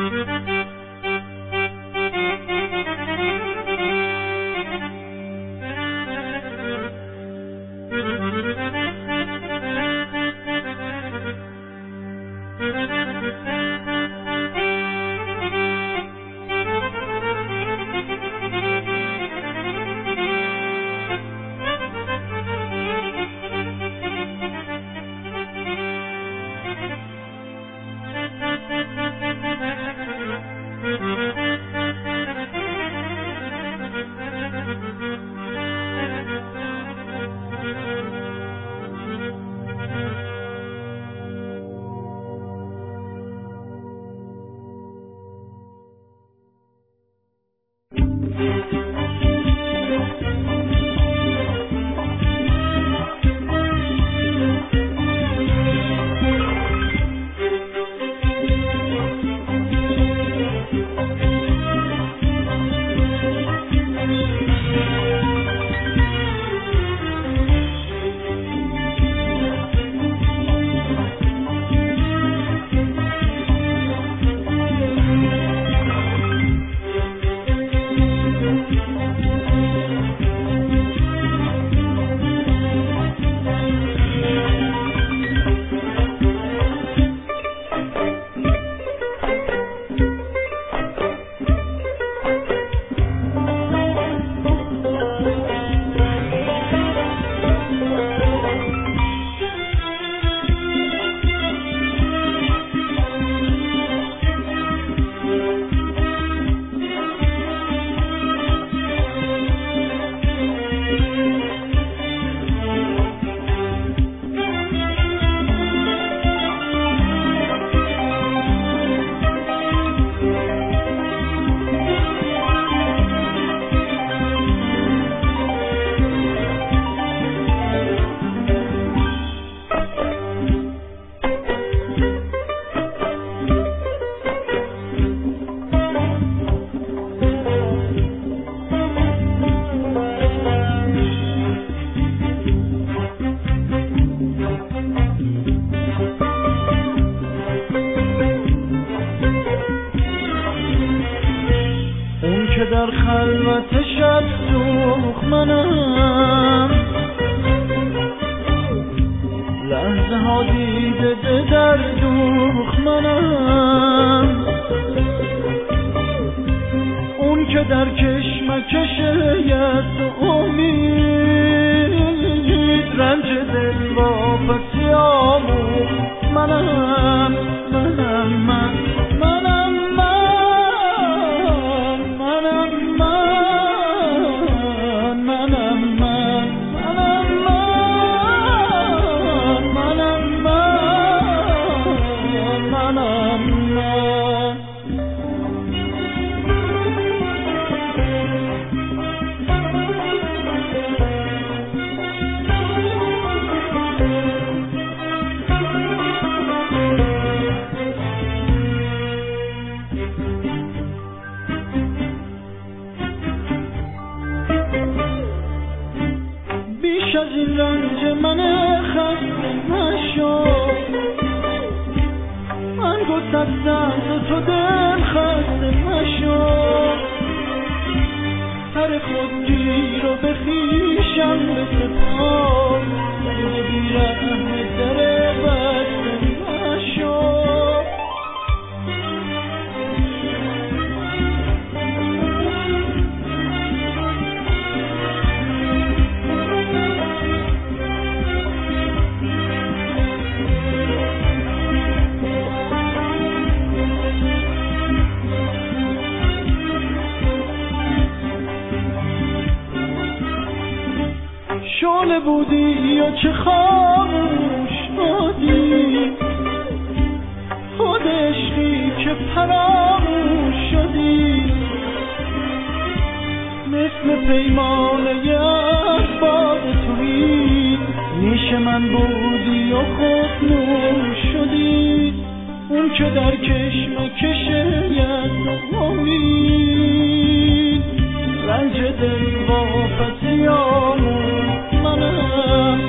در خلوت شب سوخ منم، لحظه ها دیده در دوخ منم، اون که در کشمکش یأس و امید رنج دل واپسی آموخت منم. بیش از این رنج من خسته نشو، من گسستم ز تو دل خسته نشو، سر خودگیر رو به خویشم بسپار، دل بی‌رحم در بسته نشو. شعله بودی یا چه خاموش شدی، خود عشقی که فراموش شدی، مثل پیمانه اسباب تویی، نیش من بودی و خود نوش شدی، اون که در کشمکش یأس و امید رنج دل واپسی آموخت منم.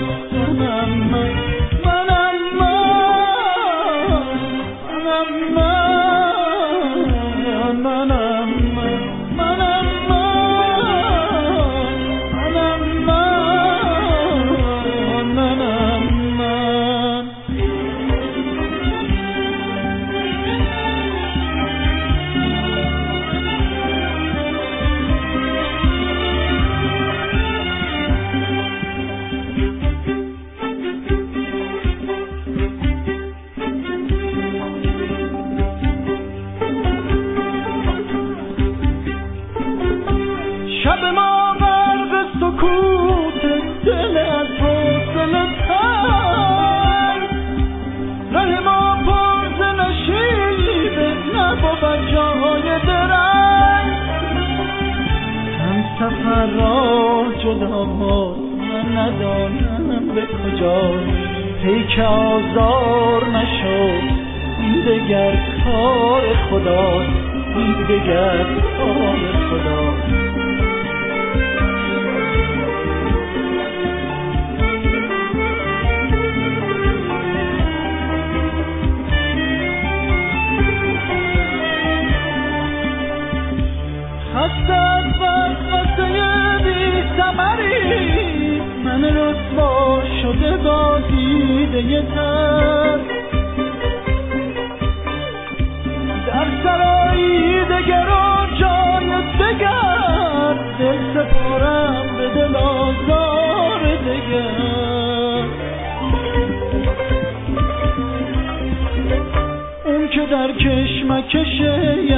شدم من ندانم به کجاست پیک آزار نشد این دگر کار خداست این دگر کار خداست خسته از وسوسه بی ثمری من رسوا شده با دیده تر در سرایی دگر و جای دگر دل سپارم به دل آزار دگر اون که در کشمکش